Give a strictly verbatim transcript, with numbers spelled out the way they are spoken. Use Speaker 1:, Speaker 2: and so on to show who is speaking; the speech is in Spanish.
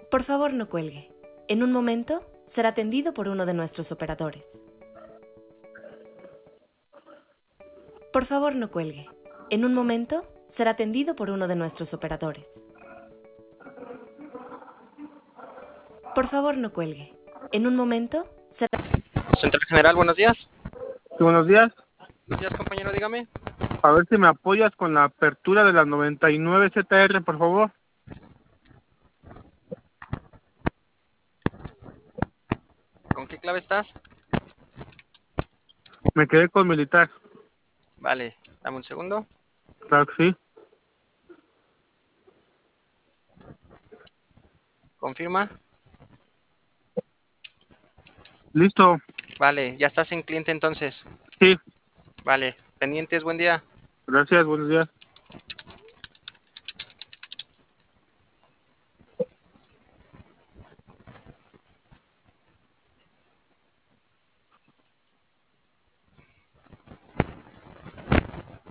Speaker 1: Por favor, no cuelgue. En un momento será atendido por uno de nuestros operadores. Por favor, no cuelgue. En un momento será atendido por uno de nuestros operadores. Por favor, no cuelgue. En un momento será...
Speaker 2: Central General, buenos días.
Speaker 3: Sí, buenos días.
Speaker 2: Buenos días, compañero, dígame.
Speaker 3: A ver si me apoyas con la apertura de la noventa y nueve Z R, por favor.
Speaker 2: ¿Con qué clave estás?
Speaker 3: Me quedé con militar.
Speaker 2: Vale, dame un segundo.
Speaker 3: Claro que sí.
Speaker 2: Confirma.
Speaker 3: Listo.
Speaker 2: Vale, ya estás en cliente entonces.
Speaker 3: Sí.
Speaker 2: Vale, pendientes, buen día.
Speaker 3: Gracias, buenos días.